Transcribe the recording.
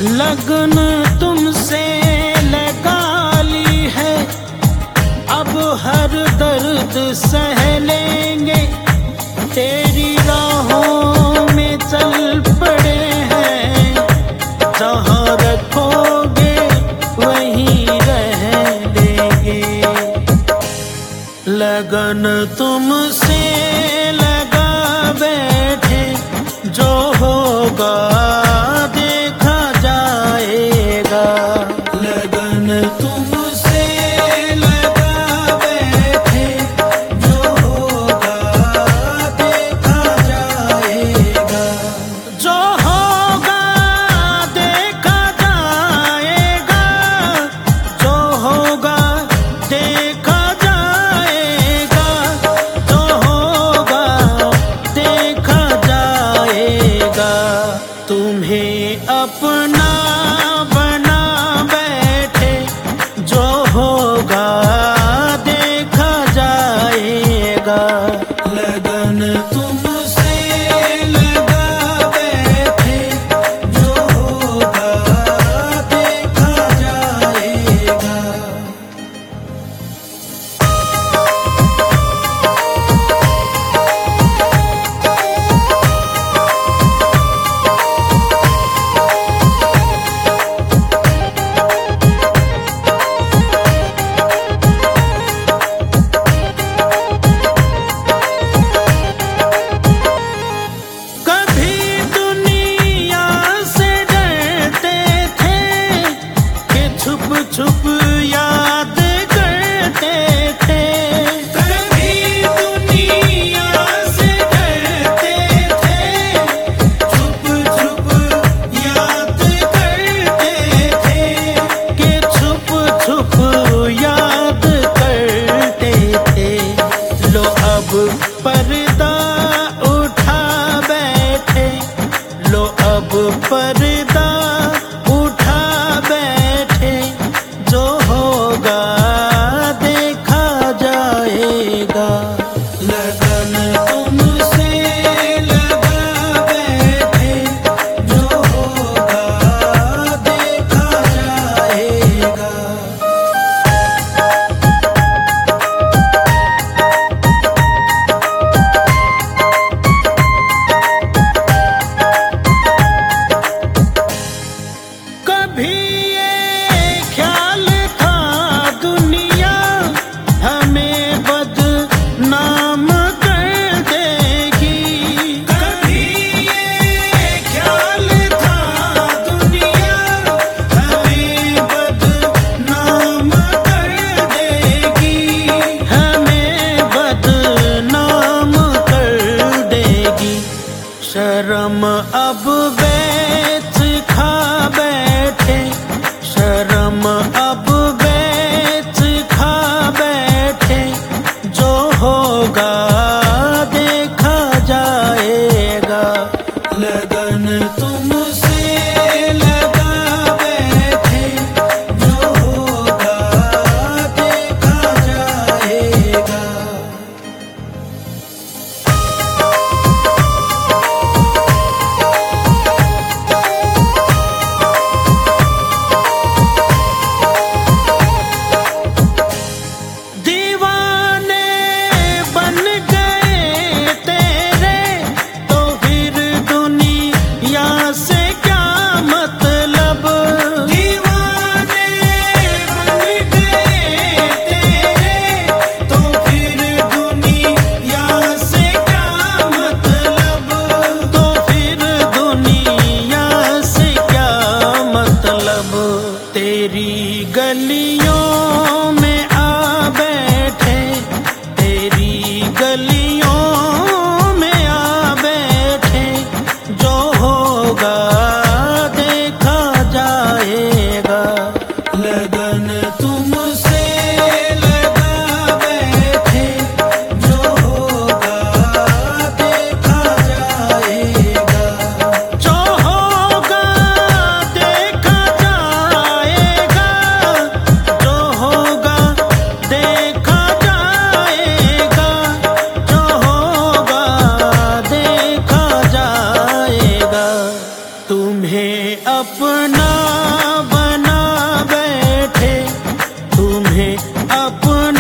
लगन तुमसे लगा ली है, अब हर दर्द सह लेंगे। तेरी राहों में चल पड़े हैं, जहाँ रखोगे वहीं रह लेंगे। लगन तुमसे लगा बैठे, जो होगा देखा जाएगा। लगन तुमसे लगा बैठे, जो होगा देखा जाएगा। जो होगा देखा जाएगा, जो होगा देखा जाएगा, जो होगा देखा जाएगा। तुम्हें अपना बना बैठे, जो होगा देखा जाएगा। लगन तुमसे लगा बैठे, जो होगा देखा जाएगा। छुप याद करते थे, कभी दुनिया से डरते थे। छुप छुप याद करते थे, कि छुप छुप याद करते थे। लो अब पर्दा उठा बैठे, लो अब पर्दा उठा बैठे। जो होगा देखा जाएगा। लगन तुमसे लगा बैठे, जो होगा देखा जाएगा। कभी नाम कर देगी, कभी ये ख्याल था दुनिया हमें बदनाम कर देगी, हमें बदनाम कर देगी। शर्म अब बेच खा बैठे, शर्म अब बेच खा बैठे। जो होगा देखा जाएगा। लगन तुमसे लगा बैठे, जो होगा देखा जाएगा। तेरी गलियों में आ बैठे, तेरी गलियों में आ बैठे। जो होगा देखा जाएगा। लगन तुमसे लगा बैठे, जो होगा देखा जाएगा। जो होगा देखा जाएगा, जो होगा देखा जाएगा, जो होगा देखा जाएगा। तुम्हें अपना अपने